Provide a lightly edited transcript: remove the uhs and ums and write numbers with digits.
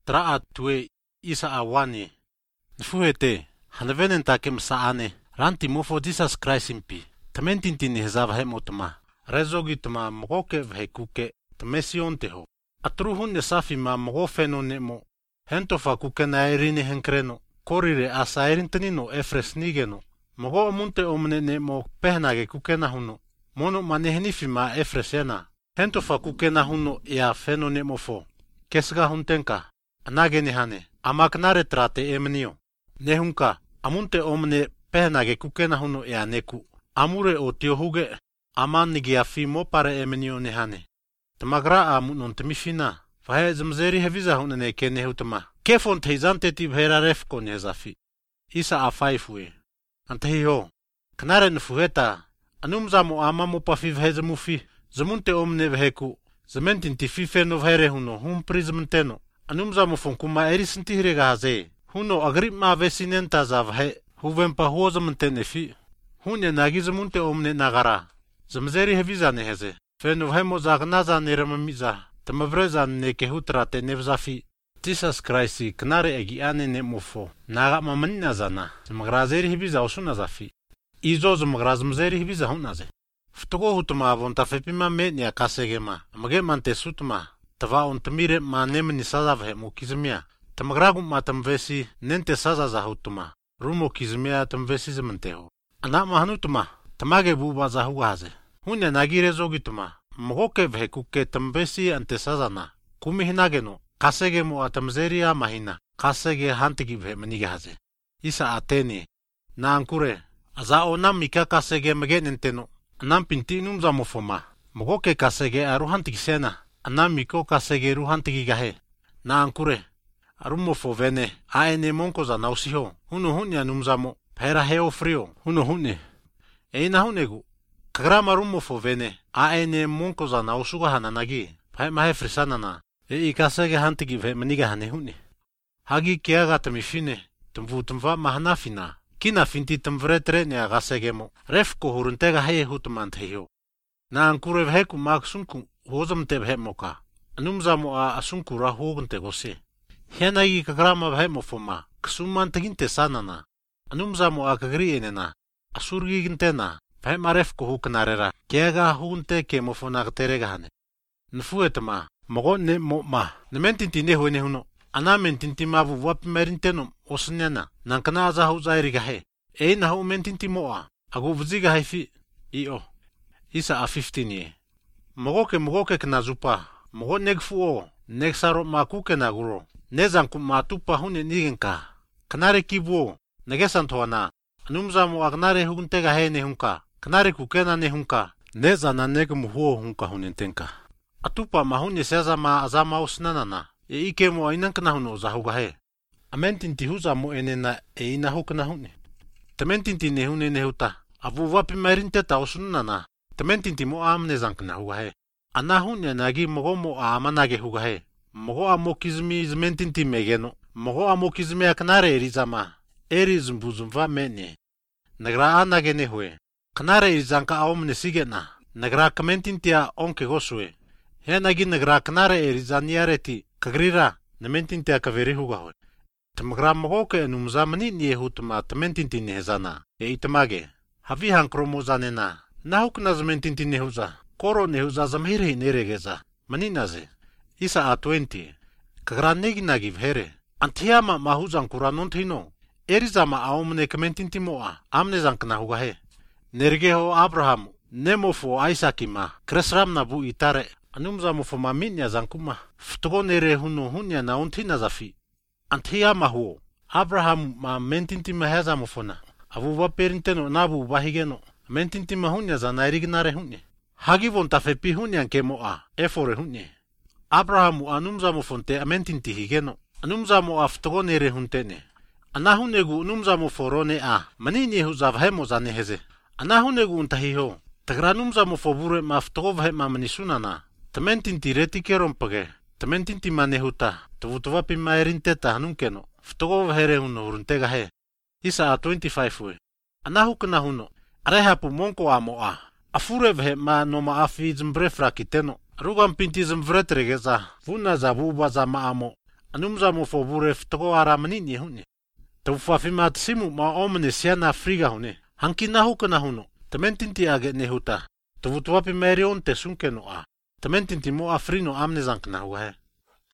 Traa tue isa awani. Nfuhete, hanavenen takem saane, ranti mofo Jesus Christ impi. Tamentintini hezava hemotuma. Rezogituma mogoke vhekuke, tamesion teho. Atruhun ne safi ma mogofeno nemo. Hentofa kuke na erini henkreno. Korire asa erintanino efres nigeno. Mogo munte omne nemo pehnage kuke na huno. Mono manehnifi ma efresena. Hentofa kuke na huno ea feno nemofo. Kesga huntenka. Anageni hane. Amaknare trate emnio. Nehunka. Amunte omne pehnage kuke na huno ea neku. Amure o tiohuge. Amannigi afi mo pare emnio nehane. Tamagra amunon temifina. Fahe zmzeri heviza hunene kene hutama. Kefon teizante tib heraref kon hezafi. Isa afaifue. Antehiho. Knare nfuheta. Anumzamo amamo pafiv hezamufi. Zamunte omne veheku. Zamentin tifife no vhere huno. Humprizmteno. Anumzamo fonkuma erisntihirega haze. Huno agripma vesinenta zavhe. Huvempa huozamtenefi. Hunye nagi zamunte omne nagara. Zmzeri heviza neheze. Feno vhemo zagnaza neramamiza. Tamavreza neke hutrate nevzafi. Jesus Christ knare egiane nemofo. Naga mamanina zana. Zmagrazeri hibiza osuna zafi. Izo zmagrazmzeri hibiza hunaze. Ftogo hutuma avonta fepima menya kasegema. Amage mante sutuma. Tava ontmire ma nemni sazavhe mo kizmia. Tamagragum ma tamvesi nente sazaza hutuma. Rumo kizmia tamvesi zmanteho. Ana mahanutuma. Tamage buba zahugaze. Hunya nagire zogituma. Mogoke vhekuke tambesi ante sazana. Kumihinageno. Kasege mo atamzeria mahina. Kasege hantigi vhe manigaze. Isa ateni. Na ankure. Aza onam mika kasege magenenteno. Anam pinti numza mofoma. Mogoke kasege aru hantigi sena. Anam miko kasege ru hantigi gahe. Na ankure. Aru mofo vene. Aene monkoza nausiho. Huno hunya numzamo. Pera heo frio. Huno hune. Eina hunegu. Kagrama rumofo vene. Aene monkoza nausuga hananagi. Pai mahe frisanana. Kasege hantigi ve maniga hane hune. Hagi kiaga tamifine. Tumvutumva mahanafina. Kina finti tumvretre ne agasegemo. Refko huruntega haye hutumanteyo. Na ankure vheku maksunku hozamte vhemoka. Anumzamo a asunkura hogante gose. Hianagi kagrama vhemofoma. Ksumantaginte sanana. Anumzamo a kagri enena. Asurgi gintena. Vhemarefko huknarera. Kiaga hunte kemofonagterega hane. Nfuetama. Mogo ne mo ma. Nementinti ne huene huno. Anamentinti mavu wapimerinteno osnyana. Nankana aza huzairiga he. Na hu mentinti moa. Agu vziga haifi. Isa a 15 ye. Mogoke knazupa. Mogo negfuo. Negsaro makuke naguro. Nezanku matupa hune nigenka. Kanare kibuo. Negesantoana. Anumzamo agnare huntega he nehunka. Kanare kukena nehunka. Nezana negmu huo hunka hunentenka. Atupa mahunye seza ma azama osnanana. Ike mo inankna huno zahugahe. Amentinti huza mo enena ina hukna hune. Tamentinti nehune nehuta. Avu wapi merinteta osnanana. Tamentinti mo amne zankna hugahe. Ana hunye nagi mogo mo amanage hugahe. Mogo amokizmi zmentinti megeno. Mogo amokizmi aknare erizama. Erizmbuzumva menye. Nagra anage nehue. Kanare erizanka aomne sigena. Nagra kamentintia onke gosue. Henagi nagra knare erizaniareti kagrira namentinti akaveri hugahoy. Tamagra mogoke enumzamani niehutma tamentinti nehzana. Itamage. Havi hankromozanena. Nahukna zamentinti nehuza. Koro nehuza zamhiri neregeza. Maninaze. Isa a 20. Kagra neginagi vhere. Antiyama mahuzan kuranontino. Erizama aomne kamentinti moa. Amne zankna hugahe. Nergeho Abraham. Nemofo Isaacima. Kresramna bu itare. Anumzamo foma minya zankuma. Ftogonere huno hunya na ontina zafi. Antiyama huo. Abraham ma mentinti mahezamo fona. Avu waperinteno nabu bahigeno. Mentinti mahunya za nairignare hunye. Hagi vonta fepi hunya kemoa. Efore hunye. Abraham anumzamo fonte amentinti higeno. Anumzamo aftogonere huntene. Anahunegu anumzamo forone a. Manini huzavhemo zaneheze. Anahunegu untahiho. Tagranumzamo fobure maftovhema manisunana. Tamentinti retikerompage. Tamentinti manehuta. Tuvutuvapi maerinteta hanunkeno. Ftogo vhere huno uruntega he. Isa a 25 we. Anahukna huno. Arehapu monko amoa. Afure vhe ma noma afi zmbrefra kiteno. Rugam pinti zmvretregeza. Vuna za buba za maamo. Anumza mo fo bure ftoko ara manini hune. Tau fafima simu ma omne siana friga hune. Hanki nahu kana huno. Tamentinti age ne huta. Tuvutuapi merion te sunke no a. Tamentinti mo afrino amne zank nahu he.